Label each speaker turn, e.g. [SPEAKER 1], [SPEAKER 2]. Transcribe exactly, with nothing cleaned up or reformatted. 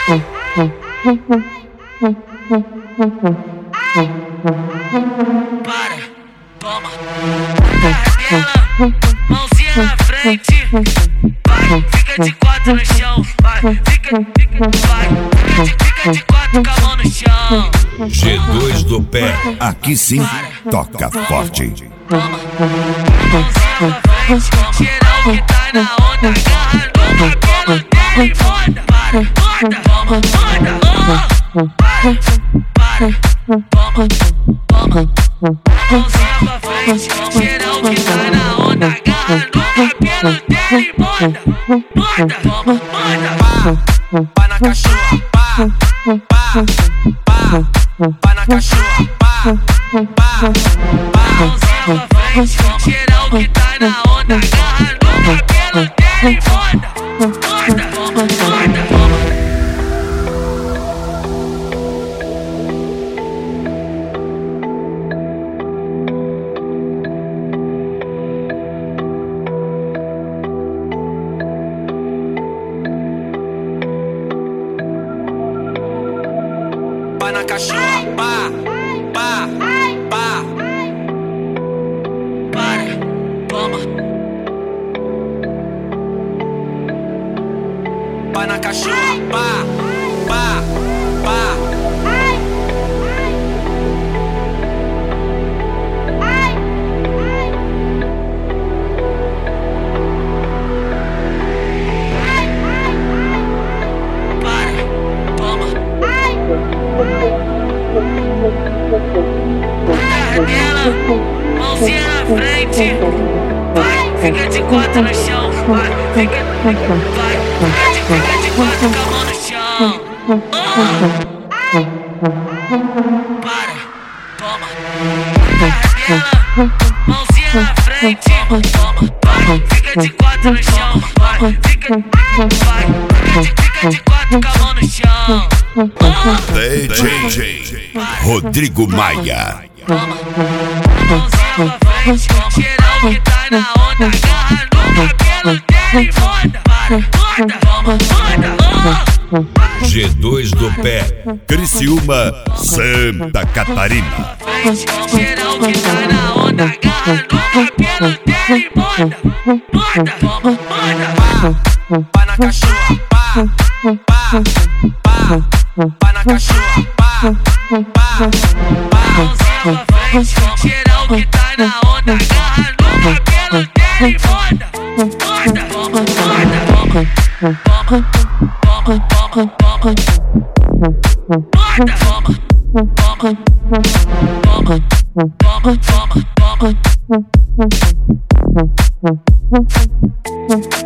[SPEAKER 1] Para, toma, ela, mãozinha na frente, vai, fica de quatro no chão, vai, fica, fica, vai, fica de quatro com a mão no chão.
[SPEAKER 2] G dois do pé, aqui sim, toca forte.
[SPEAKER 1] Toma, mãozinha na frente, geral que tá na onda, agarra no cabelo dele e manda, para, manda, toma, manda, oh, para, para, toma, toma, mãozinha pra frente, geral que tá na onda, agarra no cabelo dele e manda, manda, toma, manda,
[SPEAKER 3] pá na cachorra, pá, pá, pá, pá na cachorra, pá, pá, pá,
[SPEAKER 1] mãozinha pra frente, geral que tá na onda, agarra no cabelo dele e manda, manda, toma, manda, toma.
[SPEAKER 3] pá na cachorra, pá, pá, pá.
[SPEAKER 1] Para, toma,
[SPEAKER 3] pá na cachorra, pá, pá, pá.
[SPEAKER 1] para, toma, dela, mãozinha na frente, vai, fica de quatro no chão, vai, fica, fica, vai, fica de, fica de quatro com a mão no chão. Oh. Para, toma, dela, mãozinha na frente, toma, vai, fica de quatro no chão, vai, fica, fica, vai, fica de quatro com a mão no chão. Oh.
[SPEAKER 2] D J Rodrigo Maia.
[SPEAKER 1] Toma, mãozinha pra frente, geral que tá na onda, agarra no cabelo dele e manda, para, manda, toma, manda,
[SPEAKER 2] G dois do pé, Criciúma, Santa Catarina.
[SPEAKER 1] geral que tá na onda, agarra no cabelo dele e manda, manda, toma, manda,
[SPEAKER 3] pá na cachorra, pá, pá, pá, pá na cachorra, pá, pá, pá.
[SPEAKER 1] mãozinha pra frente, geral que tá na onda, agarra no cabelo dele e manda, manda, toma, manda, toma, toma, toma, toma, toma, manda, toma, toma, toma, toma, toma, toma, toma.